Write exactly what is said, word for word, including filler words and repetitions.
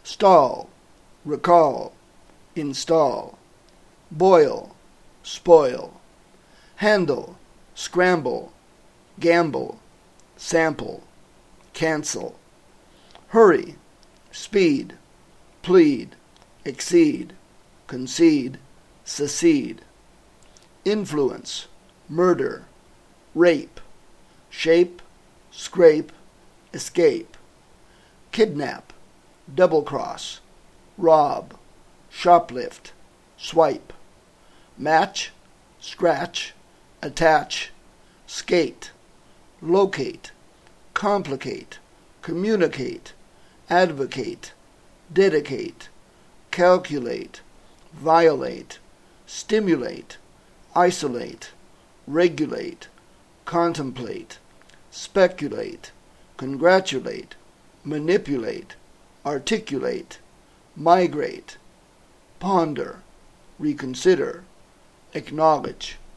stall, recall, install, boil, spoil, handle, scramble, gamble, sample, cancel, hurry, speed, plead, exceed, concede, secede, influence, murder, rape, shape, scrape, escape, kidnap, double-cross, rob, shoplift, swipe, match, scratch, attach, skate, locate, complicate, communicate, advocate, dedicate, calculate, violate, stimulate, isolate, regulate, contemplate, speculate, congratulate, manipulate, articulate, migrate, ponder, reconsider, acknowledge,